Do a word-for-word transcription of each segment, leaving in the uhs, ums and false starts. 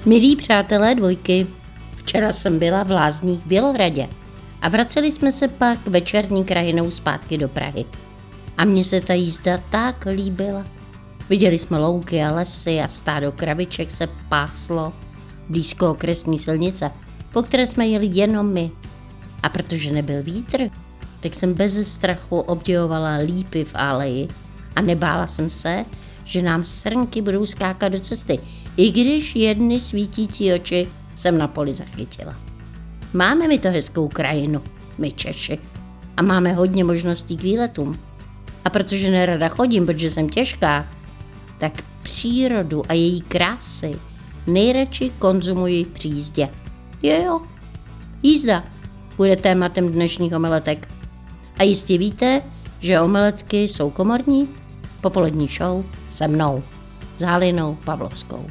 Milí přátelé dvojky, včera jsem byla v Lázních v Bělohradě a vraceli jsme se pak večerní krajinou zpátky do Prahy. A mně se ta jízda tak líbila. Viděli jsme louky a lesy a stádo kraviček se páslo blízko okresní silnice, po které jsme jeli jenom my. A protože nebyl vítr, tak jsem bez strachu obdivovala lípy v aleji a nebála jsem se, že nám srnky budou skákat do cesty, i když jedny svítící oči jsem na poli zachytila. Máme mi to hezkou krajinu, my Češi, a máme hodně možností k výletům. A protože nerada chodím, protože jsem těžká, tak přírodu a její krásy nejradši konzumuji při jízdě. Jo, jo, jízda bude tématem dnešních omeletek. A jistě víte, že omeletky jsou komorní? Popolední show se mnou, s Halinou Pavlovskou.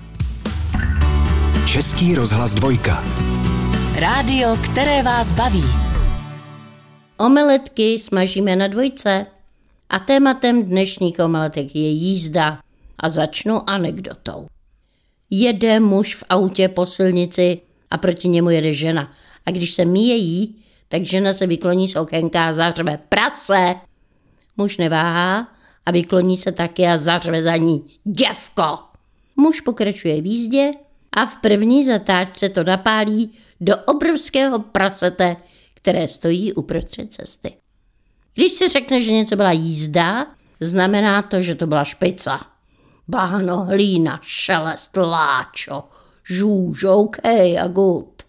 Český rozhlas dvojka. Rádio, které vás baví. Omeletky smažíme na dvojce a tématem dnešních omeletek je jízda. A začnu anekdotou. Jede muž v autě po silnici a proti němu jede žena. A když se míjejí, tak žena se vykloní z okénka a zařve: prase! Muž neváhá a vykloní se taky a zařve za ní: děvko! Muž pokračuje v jízdě a v první zatáčce to napálí do obrovského prasete, které stojí uprostřed cesty. Když se řekne, že něco byla jízda, znamená to, že to byla špica. Bahno, hlína, šelest, láčo, žůž, OK a good.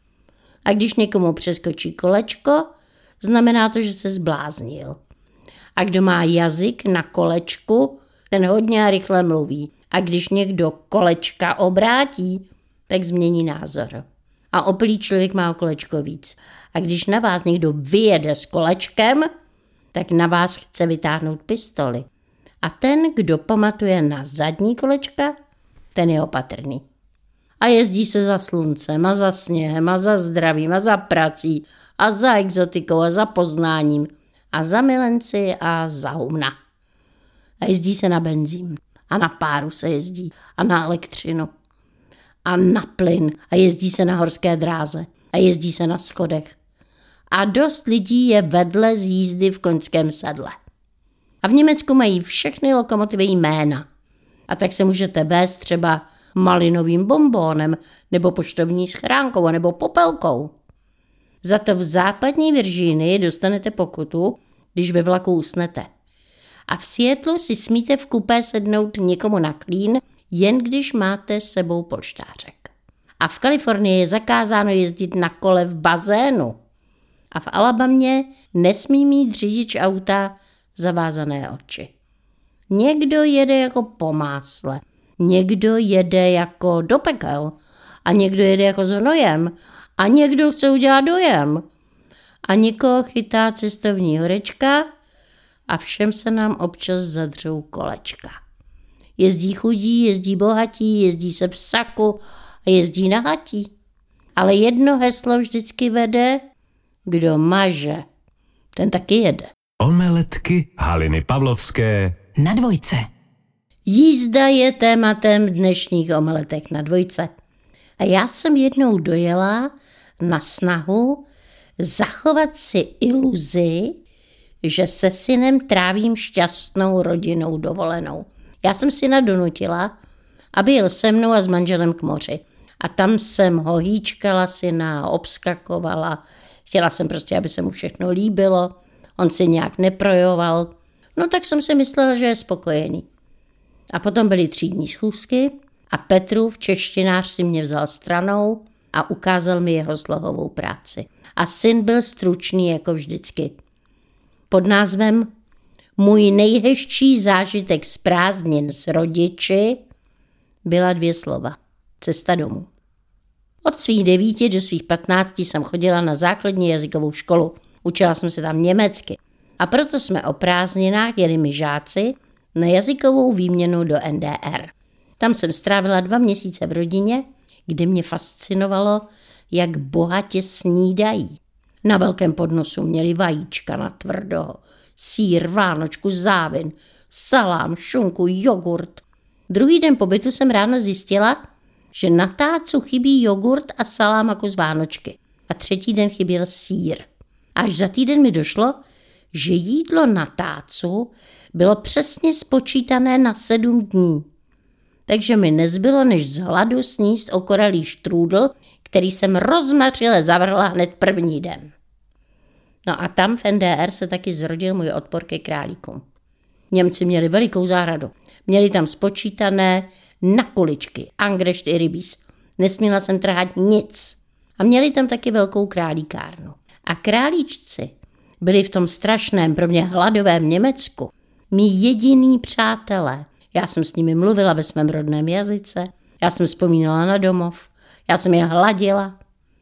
A když někomu přeskočí kolečko, znamená to, že se zbláznil. A kdo má jazyk na kolečku, ten hodně a rychle mluví. A když někdo kolečka obrátí, tak změní názor. A opilý člověk má o kolečko víc. A když na vás někdo vyjede s kolečkem, tak na vás chce vytáhnout pistoli. A ten, kdo pamatuje na zadní kolečka, ten je opatrný. A jezdí se za sluncem a za sněhem a za zdravím a za prací a za exotikou a za poznáním a za milenci a za humna. A jezdí se na benzín a na páru se jezdí a na elektřinu a na plyn a jezdí se na horské dráze a jezdí se na schodech. A dost lidí je vedle z jízdy v koňském sedle. A v Německu mají všechny lokomotivy jména. A tak se můžete vést třeba malinovým bonbónem, nebo poštovní schránkou, nebo popelkou. Za to v západní Virginii dostanete pokutu, když ve vlaku usnete. A v Seattlu si smíte v kupé sednout někomu na klín, jen když máte s sebou polštářek. A v Kalifornii je zakázáno jezdit na kole v bazénu. A v Alabamě nesmí mít řidič auta zavázané oči. Někdo jede jako po másle, někdo jede jako do pekel a někdo jede jako s hnojem a někdo chce udělat dojem a někoho chytá cestovní horečka a všem se nám občas zadřou kolečka. Jezdí chudí, jezdí bohatí, jezdí se v saku a jezdí na hatí. Ale jedno heslo vždycky vede: kdo maže, ten taky jede. Omeletky Haliny Pavlovské na dvojce. Jízda je tématem dnešních omeletek na dvojce. A já jsem jednou dojela na snahu zachovat si iluzi, že se synem trávím šťastnou rodinnou dovolenou. Já jsem syna donutila, aby jel se mnou a s manželem k moři. A tam jsem ho hýčkala syna, obskakovala. Chtěla jsem prostě, aby se mu všechno líbilo. On si nějak neprojoval. No tak jsem si myslela, že je spokojený. A potom byly třídní schůzky a Petrův češtinář si mě vzal stranou a ukázal mi jeho slohovou práci. A syn byl stručný jako vždycky. Pod názvem Můj nejhezčí zážitek z prázdnin s rodiči byla dvě slova. Cesta domů. Od svých devíti do svých patnácti jsem chodila na základní jazykovou školu. Učila jsem se tam německy. A proto jsme o prázdninách jeli my žáci na jazykovou výměnu do N D R. Tam jsem strávila dva měsíce v rodině, kde mě fascinovalo, jak bohatě snídají. Na velkém podnosu měli vajíčka na tvrdo, sýr, vánočku, závin, salám, šunku, jogurt. Druhý den pobytu jsem ráno zjistila, že na tácu chybí jogurt a salám jako z Vánočky. A třetí den chyběl sýr. Až za týden mi došlo, že jídlo na tácu bylo přesně spočítané na sedm dní. Takže mi nezbylo, než z hladu sníst okoralý štrůdl, který jsem rozmařile zavrhla hned první den. No a tam v N D R se taky zrodil můj odpor ke králíkům. Němci měli velikou zahradu. Měli tam spočítané na kuličky, angrešt i rybíz. Nesměla jsem trhat nic. A měli tam taky velkou králíkárnu. A králíčci byli v tom strašném, pro mě hladovém Německu mí jediný přátelé. Já jsem s nimi mluvila ve svém rodném jazyce, já jsem vzpomínala na domov, já jsem je hladila.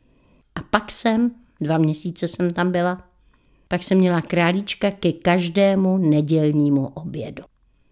A pak jsem, dva měsíce jsem tam byla, pak jsem měla králíčka ke každému nedělnímu obědu.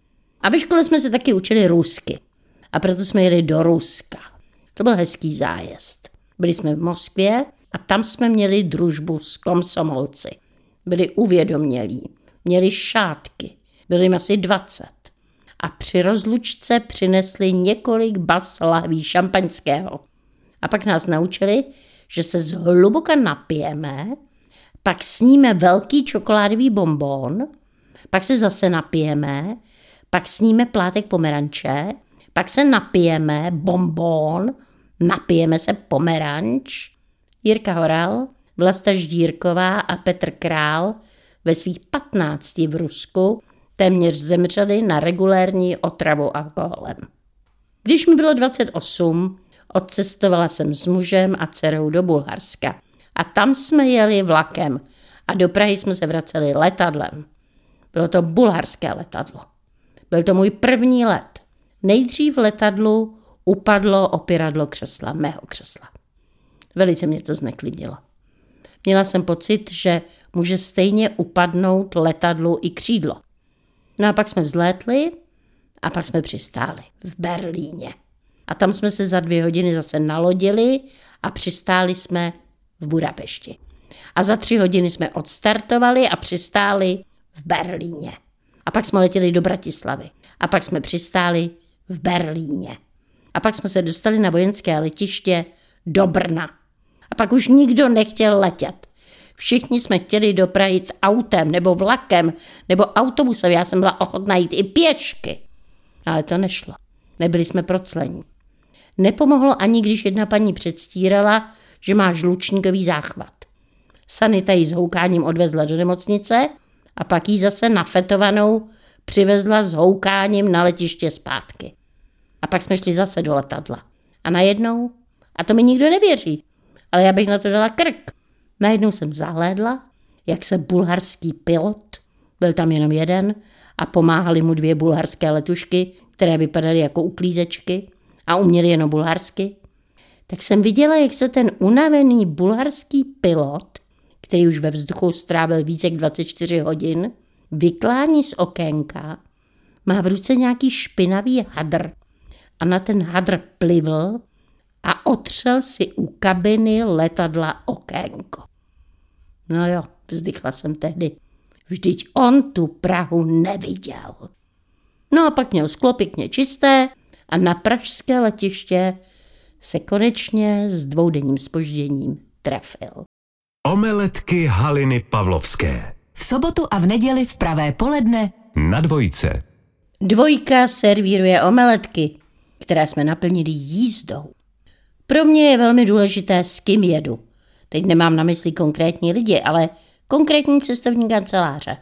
A ve škole jsme se taky učili rusky. A proto jsme jeli do Ruska. To byl hezký zájezd. Byli jsme v Moskvě a tam jsme měli družbu s komsomolci. Byli uvědomělí, měli šátky, byli jim asi dvacet. A při rozlučce přinesli několik bas lahví šampaňského. A pak nás naučili, že se zhluboka napijeme, pak sníme velký čokoládový bonbon, pak se zase napijeme, pak sníme plátek pomeranče, pak se napijeme bonbon, napijeme se pomeranč. Jirka Horal, Vlasta Ždírková a Petr Král ve svých patnácti v Rusku téměř zemřeli na regulérní otravu alkoholem. Když mi bylo dvacet osm, odcestovala jsem s mužem a dcerou do Bulharska. A tam jsme jeli vlakem a do Prahy jsme se vraceli letadlem. Bylo to bulharské letadlo. Byl to můj první let. Nejdřív v letadlu upadlo opěradlo křesla, mého křesla. Velice mě to zneklidnilo. Měla jsem pocit, že může stejně upadnout letadlu i křídlo. No a pak jsme vzlétli a pak jsme přistáli v Berlíně. A tam jsme se za dvě hodiny zase nalodili a přistáli jsme v Budapešti. A za tři hodiny jsme odstartovali a přistáli v Berlíně. A pak jsme letěli do Bratislavy. A pak jsme přistáli v Berlíně. A pak jsme se dostali na vojenské letiště do Brna. A pak už nikdo nechtěl letět. Všichni jsme chtěli do Prahy jít autem nebo vlakem nebo autobusem. Já jsem byla ochotná jít i pěšky. Ale to nešlo. Nebyli jsme proclení. Nepomohlo ani, když jedna paní předstírala, že má žlučníkový záchvat. Sanita ji s houkáním odvezla do nemocnice a pak ji zase nafetovanou přivezla s houkáním na letiště zpátky. A pak jsme šli zase do letadla. A najednou, a to mi nikdo nevěří, ale já bych na to dala krk, najednou jsem zahlédla, jak se bulharský pilot, byl tam jenom jeden, a pomáhali mu dvě bulharské letušky, které vypadaly jako uklízečky a uměli jenom bulharsky, tak jsem viděla, jak se ten unavený bulharský pilot, který už ve vzduchu strávil více jak dvacet čtyři hodin, vyklání z okénka, má v ruce nějaký špinavý hadr a na ten hadr plivl a otřel si u kabiny letadla okénko. No jo, vzdychla jsem tehdy. Vždyť on tu Prahu neviděl. No a pak měl sklo pěkně čisté a na pražské letiště se konečně s dvoudenním zpožděním trefil. Omeletky Haliny Pavlovské. V sobotu a v neděli v pravé poledne Na dvojce. Dvojka servíruje omeletky, které jsme naplnili jízdou. Pro mě je velmi důležité, s kým jedu. Teď nemám na mysli konkrétní lidi, ale konkrétní cestovní kanceláře.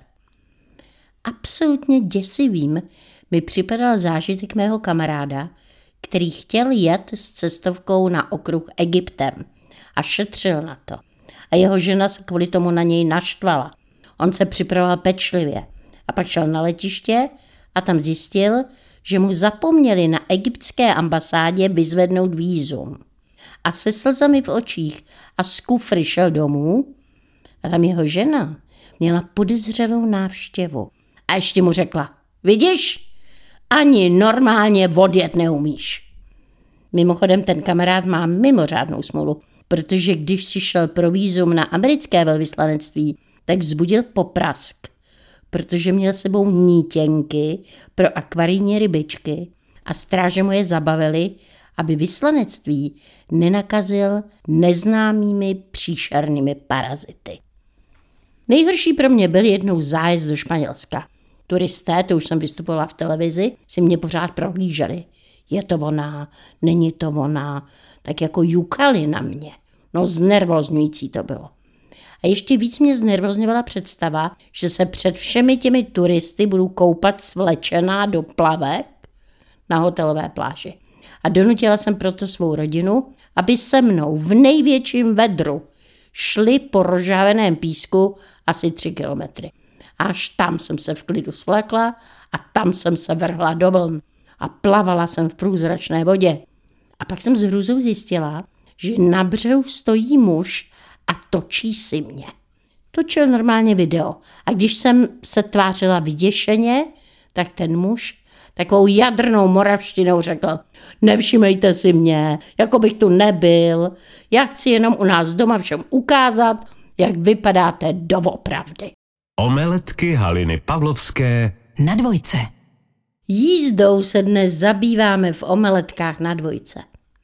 Absolutně děsivým mi připadal zážitek mého kamaráda, který chtěl jet s cestovkou na okruh Egyptem a šetřil na to. A jeho žena se kvůli tomu na něj naštvala. On se připravoval pečlivě a pak šel na letiště a tam zjistil, že mu zapomněli na egyptské ambasádě vyzvednout vízum. A se slzami v očích a z kufry šel domů a tam jeho žena měla podezřelou návštěvu. A ještě mu řekla, vidíš, ani normálně odjet neumíš. Mimochodem ten kamarád má mimořádnou smůlu, protože když si šel pro vízum na americké velvyslanectví, tak vzbudil poprask, protože měl sebou nítěnky pro akvarijní rybičky a stráže mu je zabavili aby vyslanectví nenakazil neznámými příšernými parazity. Nejhorší pro mě byl jednou zájezd do Španělska. Turisté, to už jsem vystupovala v televizi, si mě pořád prohlíželi. Je to ona, není to ona, tak jako jukali na mě. No znervozňující to bylo. A ještě víc mě znervozňovala představa, že se před všemi těmi turisty budu koupat svlečená do plavek na hotelové pláži. A donutila jsem proto svou rodinu, aby se mnou v největším vedru šli po rozžáveném písku asi tři kilometry. Až tam jsem se v klidu svlékla a tam jsem se vrhla do vln a plavala jsem v průzračné vodě. A pak jsem s hrůzou zjistila, že na břehu stojí muž a točí si mě. Točil normálně video a když jsem se tvářila vyděšeně, tak ten muž takovou jadrnou moravštinou řekl: nevšimejte si mě, jako bych tu nebyl, já chci jenom u nás doma všem ukázat, jak vypadáte doopravdy. Omeletky Haliny Pavlovské na dvojce. Jízdou se dnes zabýváme v omeletkách na dvojce.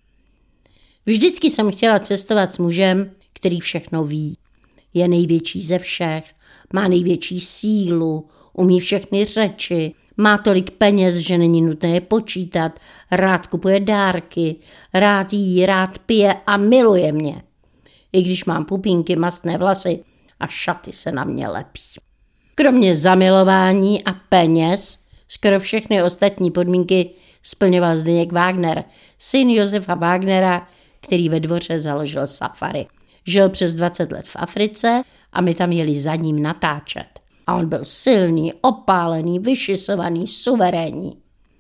Vždycky jsem chtěla cestovat s mužem, který všechno ví. Je největší ze všech, má největší sílu, umí všechny řeči, má tolik peněz, že není nutné je počítat, rád kupuje dárky, rád jí, rád pije a miluje mě. I když mám pupínky, mastné vlasy a šaty se na mě lepí. Kromě zamilování a peněz skoro všechny ostatní podmínky splňoval Zdeněk Wagner, syn Josefa Wagnera, který ve Dvoře založil safari. Žil přes dvacet let v Africe a my tam jeli za ním natáčet. A on byl silný, opálený, vyšisovaný, suverénní.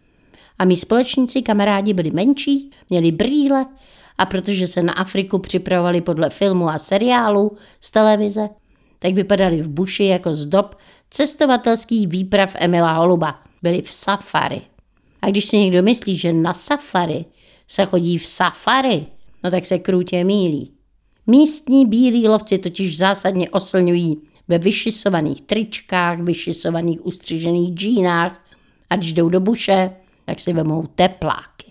A mí společníci, kamarádi byli menší, měli brýle a protože se na Afriku připravovali podle filmu a seriálu z televize, tak vypadali v buši jako z dob cestovatelských výprav Emila Holuba. Byli v safari. A když si někdo myslí, že na safari se chodí v safari, no tak se krutě mýlí. Místní bílí lovci totiž zásadně oslňují ve vyšisovaných tričkách, vyšisovaných ustřižených džínách a když jdou do buše, tak si vemou tepláky.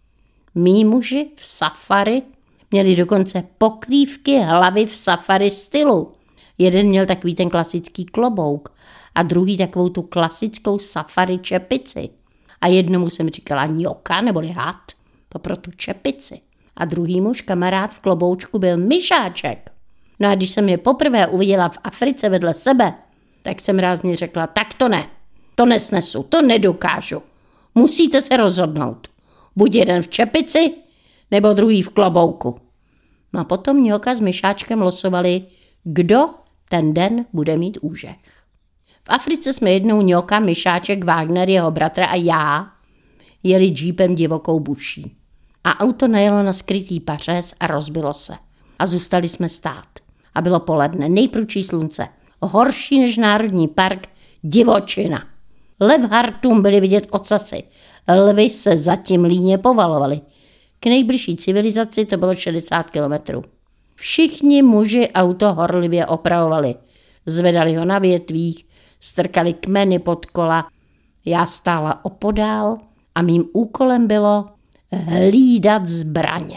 Mí muži v safari měli dokonce pokrývky hlavy v safari stylu. Jeden měl takový ten klasický klobouk a druhý takovou tu klasickou safari čepici. A jednomu jsem říkala ňoka neboli had, to pro tu čepici. A druhý muž, kamarád v kloboučku, byl myšáček. No a když jsem je poprvé uviděla v Africe vedle sebe, tak jsem rázně řekla, tak to ne, to nesnesu, to nedokážu. Musíte se rozhodnout. Buď jeden v čepici, nebo druhý v klobouku. No a potom ňoka s myšáčkem losovali, kdo ten den bude mít úžeh. V Africe jsme jednou ňoka, myšáček, Wagner, jeho bratr a já jeli džípem divokou buší. A auto najelo na skrytý pařez a rozbilo se. A zůstali jsme stát. A bylo poledne, nejprudší slunce. Horší než národní park, divočina. Lev Hartum byly vidět ocasy. Lvy se zatím líně povalovali. K nejbližší civilizaci to bylo šedesát kilometrů. Všichni muži auto horlivě opravovali. Zvedali ho na větvích, strkali kmeny pod kola. Já stála opodál a mým úkolem bylo hlídat zbraně.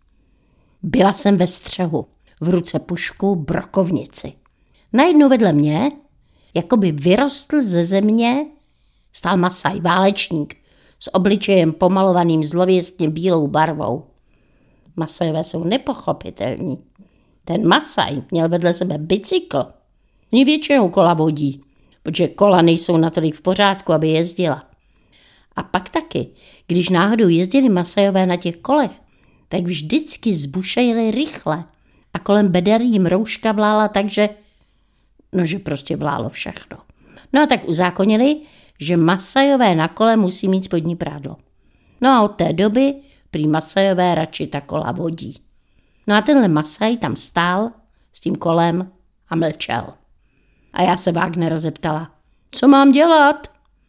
Byla jsem ve střehu, v ruce pušku, brokovnici. Najednou vedle mě, jako by vyrostl ze země, stál Masaj, válečník, s obličejem pomalovaným zlověstně bílou barvou. Masajové jsou nepochopitelní. Ten Masaj měl vedle sebe bicykl. Oni většinou kola vodí, protože kola nejsou natolik v pořádku, aby jezdila. A pak taky, když náhodou jezdili Masajové na těch kolech, tak vždycky z buše jeli rychle a kolem beder jim rouška vlála tak, že, no, že prostě vlálo všechno. No a tak uzákonili, že Masajové na kole musí mít spodní prádlo. No a od té doby prý Masajové radši ta kola vodí. No a tenhle Masaj tam stál s tím kolem a mlčel. A já se Wagnera zeptala, co mám dělat?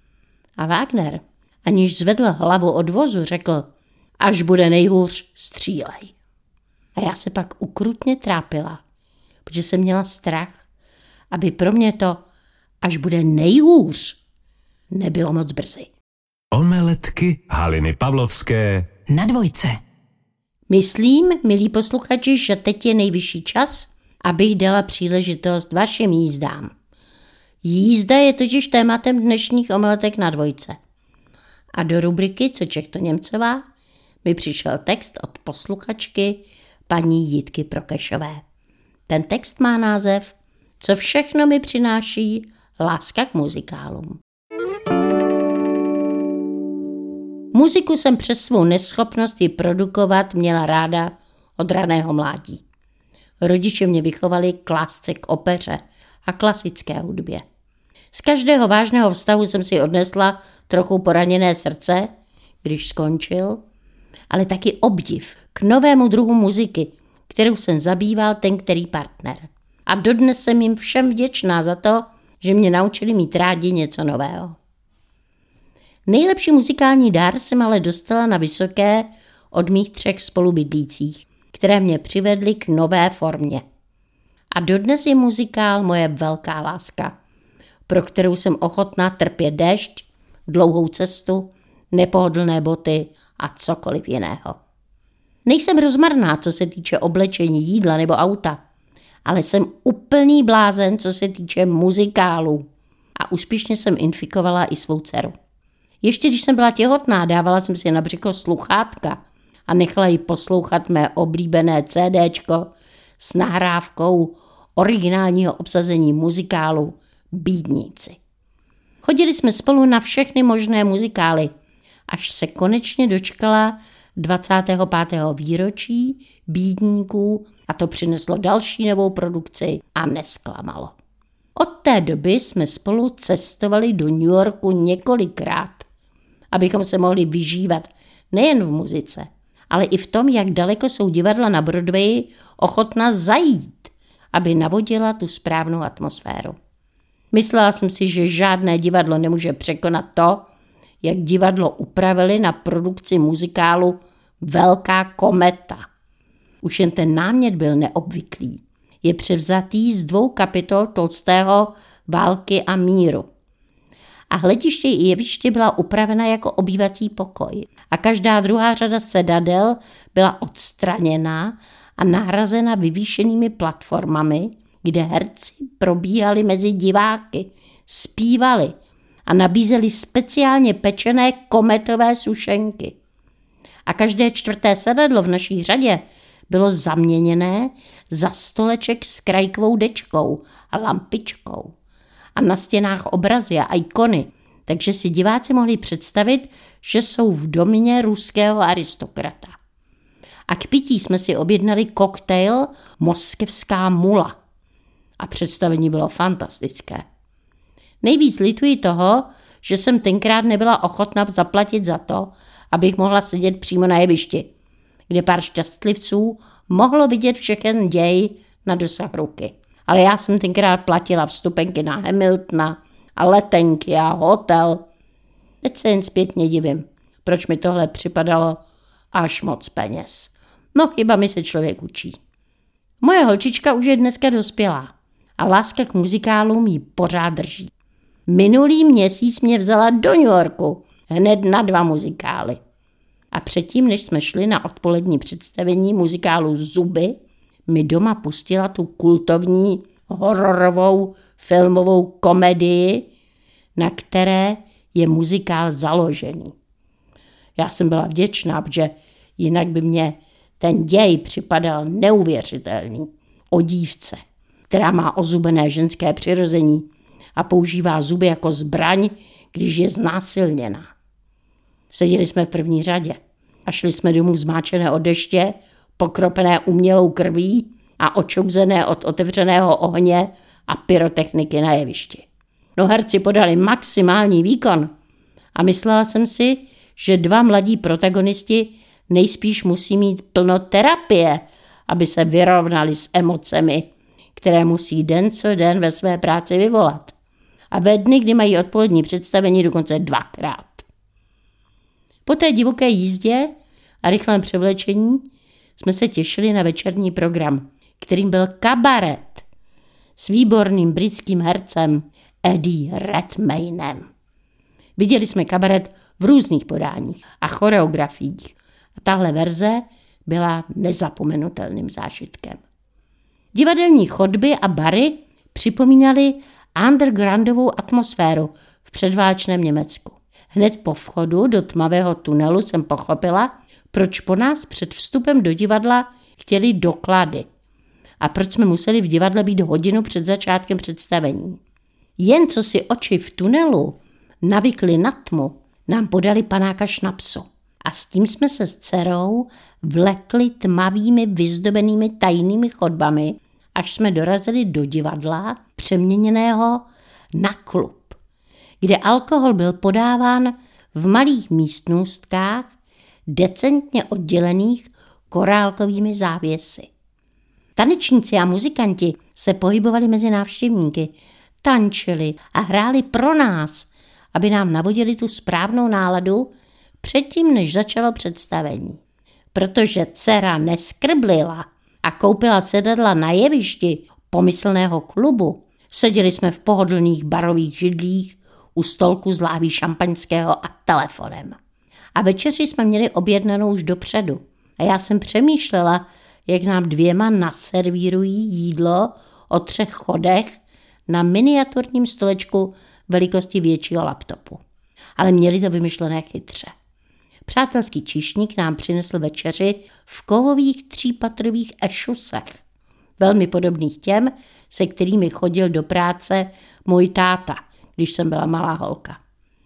A Wagner, aniž zvedl hlavu od vozu, řekl, až bude nejhůř, střílej. A já se pak ukrutně trápila, protože jsem měla strach, aby pro mě to, až bude nejhůř, nebylo moc brzy. Omeletky Haliny Pavlovské na dvojce. Myslím, milí posluchači, že teď je nejvyšší čas, abych dala příležitost vašim jízdám. Jízda je totiž tématem dnešních omeletek na dvojce. A do rubriky Co Čech to Němcová mi přišel text od posluchačky paní Jitky Prokešové. Ten text má název Co všechno mi přináší láska k muzikálům. Muziku jsem přes svou neschopnost ji produkovat měla ráda od raného mládí. Rodiče mě vychovali k lásce k opeře a klasické hudbě. Z každého vážného vztahu jsem si odnesla trochu poraněné srdce, když skončil, ale taky obdiv k novému druhu muziky, kterou jsem zabýval ten který partner. A dodnes jsem jim všem vděčná za to, že mě naučili mít rádi něco nového. Nejlepší muzikální dár jsem ale dostala na vysoké od mých třech spolubydlících, které mě přivedly k nové formě. A dodnes je muzikál moje velká láska, pro kterou jsem ochotná trpět déšť, dlouhou cestu, nepohodlné boty a cokoliv jiného. Nejsem rozmarná, co se týče oblečení, jídla nebo auta, ale jsem úplný blázen, co se týče muzikálů. A úspěšně jsem infikovala i svou dceru. Ještě když jsem byla těhotná, dávala jsem si na břicho sluchátka a nechala ji poslouchat mé oblíbené CDčko s nahrávkou originálního obsazení muzikálu Bídníci. Chodili jsme spolu na všechny možné muzikály, až se konečně dočkala dvacátého pátého výročí Bídníků a to přineslo další novou produkci a nesklamalo. Od té doby jsme spolu cestovali do New Yorku několikrát, abychom se mohli vyžívat nejen v muzice, ale i v tom, jak daleko jsou divadla na Broadwayi ochotna zajít, aby navodila tu správnou atmosféru. Myslela jsem si, že žádné divadlo nemůže překonat to, jak divadlo upravili na produkci muzikálu Velká kometa. Už jen ten námět byl neobvyklý. Je převzatý z dvou kapitol Tolstého Války a míru. A hlediště i jeviště byla upravena jako obývací pokoj. A každá druhá řada sedadel byla odstraněná a nahrazena vyvýšenými platformami, kde herci probíhali mezi diváky, zpívali a nabízeli speciálně pečené kometové sušenky. A každé čtvrté sedadlo v naší řadě bylo zaměněné za stoleček s krajkovou dečkou a lampičkou. A na stěnách obrazy a ikony, takže si diváci mohli představit, že jsou v domě ruského aristokrata. A k pití jsme si objednali koktejl Moskevská mula. A představení bylo fantastické. Nejvíc lituji toho, že jsem tenkrát nebyla ochotna zaplatit za to, abych mohla sedět přímo na jevišti, kde pár šťastlivců mohlo vidět všechen děj na dosah ruky. Ale já jsem tenkrát platila vstupenky na Hamiltona a letenky a hotel. Teď se jen zpětně divím, proč mi tohle připadalo až moc peněz. No chyba mi se člověk učí. Moje holčička už je dneska dospělá a láska k muzikálům jí pořád drží. Minulý měsíc mě vzala do New Yorku hned na dva muzikály. A předtím, než jsme šli na odpolední představení muzikálu Zuby, mi doma pustila tu kultovní hororovou filmovou komedii, na které je muzikál založený. Já jsem byla vděčná, protože jinak by mě ten děj připadal neuvěřitelný. O dívce, která má ozubené ženské přirození a používá zuby jako zbraň, když je znásilněná. Seděli jsme v první řadě a šli jsme domů zmáčené od deště, pokropené umělou krví a očouzené od otevřeného ohně a pyrotechniky na jevišti. No herci podali maximální výkon a myslela jsem si, že dva mladí protagonisti nejspíš musí mít plno terapie, aby se vyrovnali s emocemi, které musí den co den ve své práci vyvolat. A ve dny, kdy mají odpolední představení, dokonce dvakrát. Po té divoké jízdě a rychlém převlečení jsme se těšili na večerní program, kterým byl kabaret s výborným britským hercem Eddie Redmaynem. Viděli jsme kabaret v různých podáních a choreografiích. A tahle verze byla nezapomenutelným zážitkem. Divadelní chodby a bary připomínaly undergroundovou atmosféru v předválečném Německu. Hned po vchodu do tmavého tunelu jsem pochopila, proč po nás před vstupem do divadla chtěli doklady a proč jsme museli v divadle být hodinu před začátkem představení. Jen co si oči v tunelu navykli na tmu, nám podali panáka šnapsu a s tím jsme se s dcerou vlekli tmavými vyzdobenými tajnými chodbami, až jsme dorazili do divadla přeměněného na klub, kde alkohol byl podáván v malých místnostkách, decentně oddělených korálkovými závěsy. Tanečníci a muzikanti se pohybovali mezi návštěvníky, tančili a hráli pro nás, aby nám navodili tu správnou náladu předtím, než začalo představení. Protože dcera neskrblila a koupila sedadla na jevišti pomyslného klubu, seděli jsme v pohodlných barových židlích u stolku s láhví šampaňského a telefonem. A večeři jsme měli objednanou už dopředu. A já jsem přemýšlela, jak nám dvěma naservírují jídlo o třech chodech na miniaturním stolečku velikosti většího laptopu. Ale měli to vymyšlené chytře. Přátelský číšník nám přinesl večeři v kovových třípatrových ešusech, velmi podobných těm, se kterými chodil do práce můj táta, když jsem byla malá holka.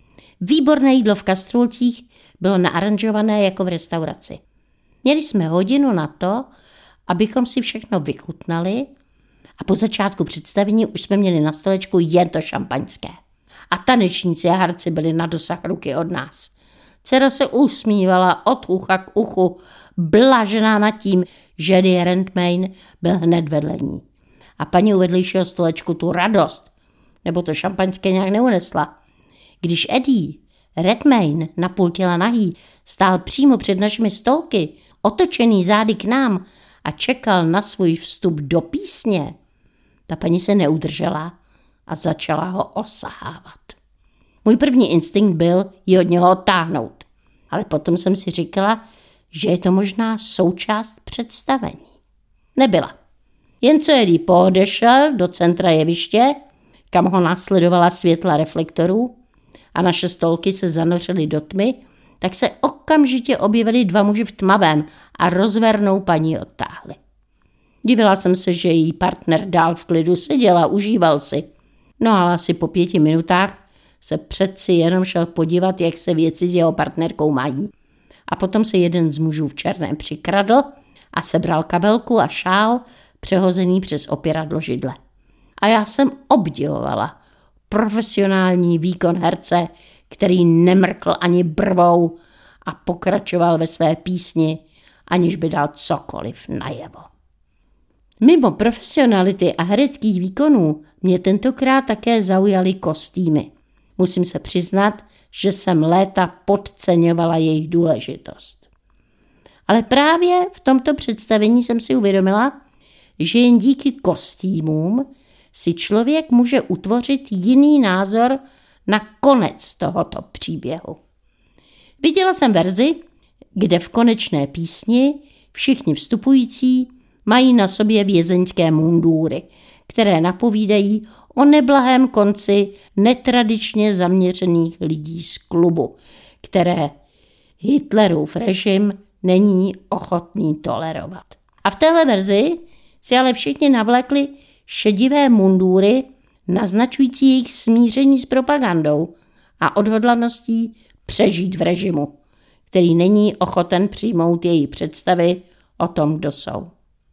Výborné jídlo v kastrůlcích bylo naaranžované jako v restauraci. Měli jsme hodinu na to, abychom si všechno vychutnali a po začátku představení už jsme měli na stolečku jen to šampaňské. A tanečníci a herci byli na dosah ruky od nás. Dcera se usmívala od ucha k uchu, blažená nad tím, že Eddie Redmayne byl hned vedle ní. A paní u vedlejšího stolečku tu radost, nebo to šampaňské nějak neunesla. Když Eddie Redmayne napůl těla nahý stál přímo před našimi stolky, otočený zády k nám a čekal na svůj vstup do písně, ta paní se neudržela a začala ho osahávat. Můj první instinkt byl ji od něho odtáhnout, ale potom jsem si říkala, že je to možná součást představení. Nebyla. Jen co Eddie poodešel do centra jeviště, kam ho následovala světla reflektorů a naše stolky se zanořily do tmy, tak se okamžitě objevili dva muži v tmavém a rozvernou paní odtáhli. Divila jsem se, že její partner dál v klidu seděl a užíval si. No ale asi po pěti minutách se přeci jenom šel podívat, jak se věci s jeho partnerkou mají. A potom se jeden z mužů v černém přikradl a sebral kabelku a šál přehozený přes opěradlo židle. A já jsem obdivovala profesionální výkon herce, který nemrkl ani brvou a pokračoval ve své písni, aniž by dal cokoliv najevo. Mimo profesionality a hereckých výkonů mě tentokrát také zaujaly kostýmy. Musím se přiznat, že jsem léta podceňovala jejich důležitost. Ale právě v tomto představení jsem si uvědomila, že jen díky kostýmům si člověk může utvořit jiný názor na konec tohoto příběhu. Viděla jsem verzi, kde v konečné písni všichni vstupující mají na sobě vězeňské mundúry, které napovídají o neblahém konci netradičně zaměřených lidí z klubu, které Hitlerův režim není ochotný tolerovat. A v téhle verzi si ale všichni navlékli šedivé mundúry naznačující jejich smíření s propagandou a odhodlaností přežít v režimu, který není ochoten přijmout její představy o tom, kdo jsou.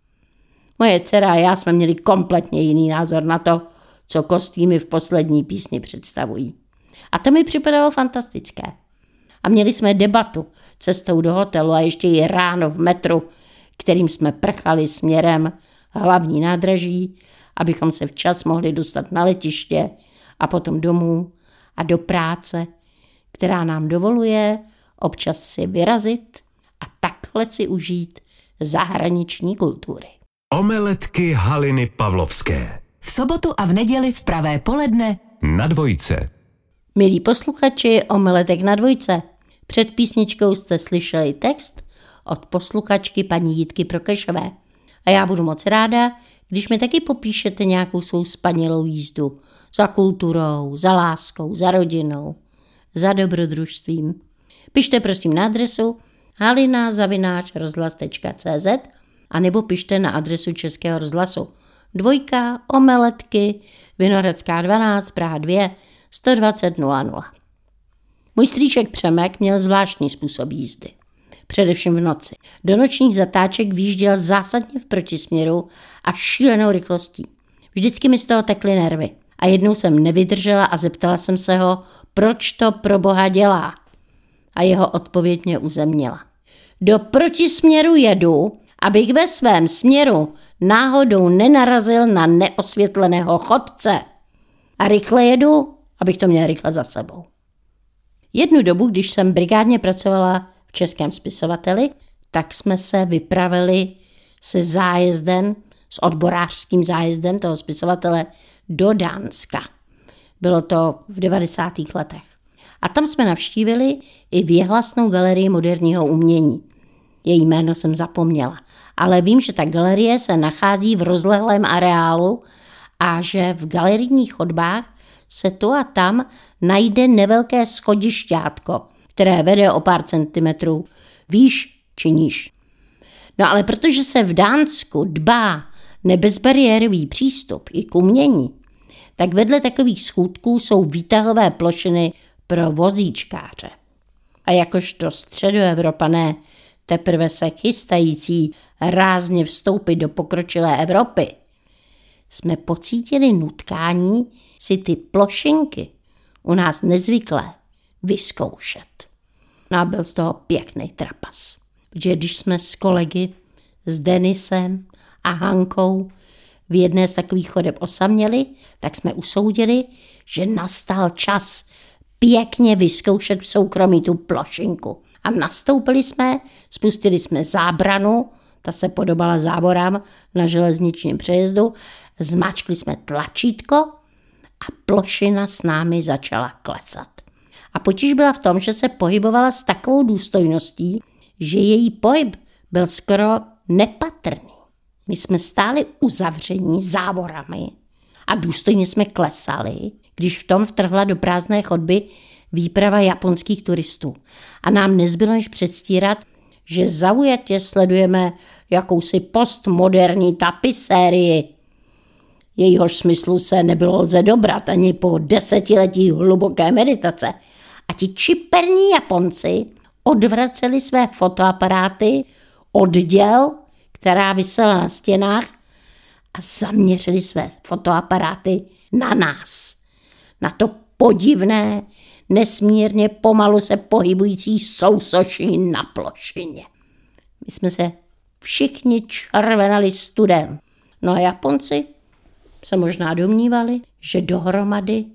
Moje dcera a já jsme měli kompletně jiný názor na to, co kostýmy v poslední písni představují. A to mi připadalo fantastické. A měli jsme debatu cestou do hotelu a ještě i ráno v metru, kterým jsme prchali směrem hlavní nádraží, abychom se včas mohli dostat na letiště a potom domů a do práce, která nám dovoluje občas si vyrazit a takhle si užít zahraniční kultury. Omeletky Haliny Pavlovské. V sobotu a v neděli v pravé poledne Na dvojce. Milí posluchači, omeletek na dvojce. Před písničkou jste slyšeli text od posluchačky paní Jitky Prokešové. A já budu moc ráda, když mi taky popíšete nějakou svou spanilou jízdu. Za kulturou, za láskou, za rodinou, za dobrodružstvím. Pište prosím na adresu halina zavináč rozhlas tečka cé zet a nebo pište na adresu Českého rozhlasu. Dvojka, Omeletky, Vinohradská dvanáct, Praha dva, sto dvacet nula nula. Můj strýček Přemek měl zvláštní způsob jízdy. Především v noci. Do nočních zatáček výjížděl zásadně v protisměru a šílenou rychlostí. Vždycky mi z toho tekly nervy. A jednou jsem nevydržela a zeptala jsem se ho, proč to pro boha dělá. A jeho odpověď mě uzemnila. Do protisměru jedu, abych ve svém směru náhodou nenarazil na neosvětleného chodce. A rychle jedu, abych to měl rychle za sebou. Jednu dobu, když jsem brigádně pracovala v Českém spisovateli, tak jsme se vypravili se zájezdem, s odborářským zájezdem toho spisovatele do Dánska. Bylo to v devadesátých letech. A tam jsme navštívili i věhlasnou galerii moderního umění. Její jméno jsem zapomněla, ale vím, že ta galerie se nachází v rozlehlém areálu a že v galerijních chodbách se tu a tam najde nevelké schodišťátko, které vede o pár centimetrů výš či níž. No ale protože se v Dánsku dbá nebezbariérový přístup i k umění, tak vedle takových schůdků jsou výtahové plošiny pro vozíčkáře. A jakožto středoevropané, teprve se chystající rázně vstoupit do pokročilé Evropy, jsme pocítili nutkání si ty plošinky u nás nezvyklé vyzkoušet. No a byl z toho pěkný trapas. Protože když jsme s kolegy, s Denisem a Hankou v jedné z takových chodeb osaměli, tak jsme usoudili, že nastal čas pěkně vyzkoušet v soukromí tu plošinku. A nastoupili jsme, spustili jsme zábranu, ta se podobala závorám na železničním přejezdu, zmáčkli jsme tlačítko a plošina s námi začala klesat. A potíž byla v tom, že se pohybovala s takovou důstojností, že její pohyb byl skoro nepatrný. My jsme stáli uzavření závorami a důstojně jsme klesali, když v tom vtrhla do prázdné chodby výprava japonských turistů. A nám nezbylo než předstírat, že zaujatě sledujeme jakousi postmoderní tapisérii. Jejíhož smyslu se nebylo lze dobrat ani po desetiletí hluboké meditace. A ti čiperní Japonci odvraceli své fotoaparáty od děl, která visela na stěnách, a zaměřili své fotoaparáty na nás. Na to podivné, nesmírně pomalu se pohybující sousoší na plošině. My jsme se všichni červenali studem. No a Japonci se možná domnívali, že dohromady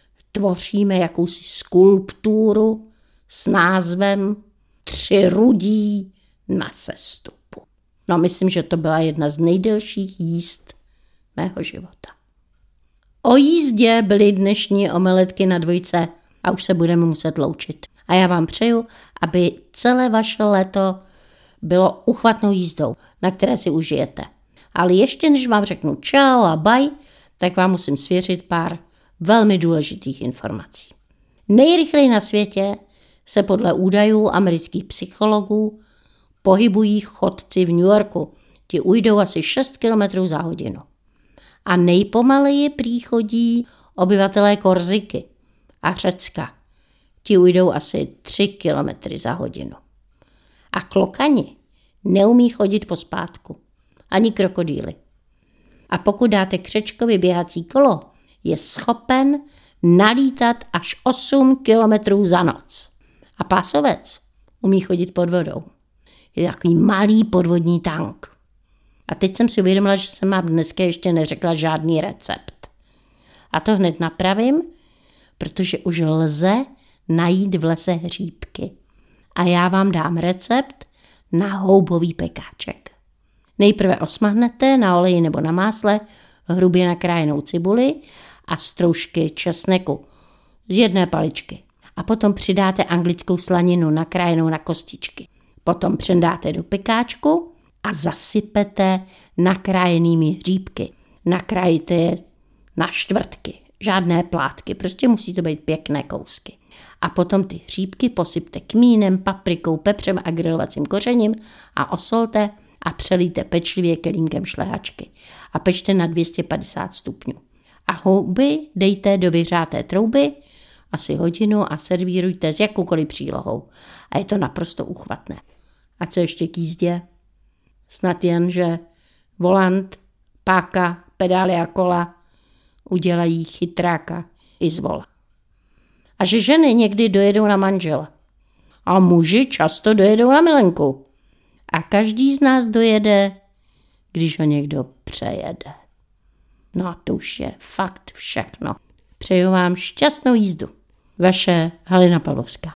tvoříme jakousi skulpturu s názvem Tři rudí na sestupu. No myslím, že to byla jedna z nejdelších jízd mého života. O jízdě byly dnešní omeletky na dvojce a už se budeme muset loučit. A já vám přeju, aby celé vaše léto bylo uchvatnou jízdou, na které si užijete. Ale ještě než vám řeknu čau a bye, tak vám musím svěřit pár velmi důležitých informací. Nejrychleji na světě se podle údajů amerických psychologů pohybují chodci v New Yorku. Ti ujdou asi šest kilometrů za hodinu. A nejpomaleji prý chodí obyvatelé Korziky a Řecka. Ti ujdou asi tři kilometry za hodinu. A klokani neumí chodit pospátku. Ani krokodýly. A pokud dáte křečkovi běhací kolo, je schopen nalítat až osm kilometrů za noc. A pásovec umí chodit pod vodou. Je takový malý podvodní tank. A teď jsem si uvědomila, že jsem vám dneska ještě neřekla žádný recept. A to hned napravím, protože už lze najít v lese hříbky. A já vám dám recept na houbový pekáček. Nejprve osmahnete na oleji nebo na másle hrubě nakrájenou cibuli a stroužky česneku. z jedné paličky. A potom přidáte anglickou slaninu nakrájenou na kostičky. Potom předáte do pekáčku a zasypete nakrájenými hříbky. Nakrájíte je na čtvrtky, žádné plátky, prostě musí to být pěkné kousky. A potom ty hříbky posypte kmínem, paprikou, pepřem a grilovacím kořením a osolte a přelíte pečlivě kelímkem šlehačky. A pečte na dvě stě padesát stupňů. A houby dejte do vyhřáté trouby asi hodinu a servírujte s jakoukoliv přílohou. A je to naprosto úchvatné. A co ještě k jízdě? Snad jen, že volant, páka, pedály a kola udělají chytráka i z vola. A že ženy někdy dojedou na manžela. A muži často dojedou na milenku. A každý z nás dojede, když ho někdo přejede. No a to už je fakt všechno. Přeju vám šťastnou jízdu. Vaše Halina Pavlovská.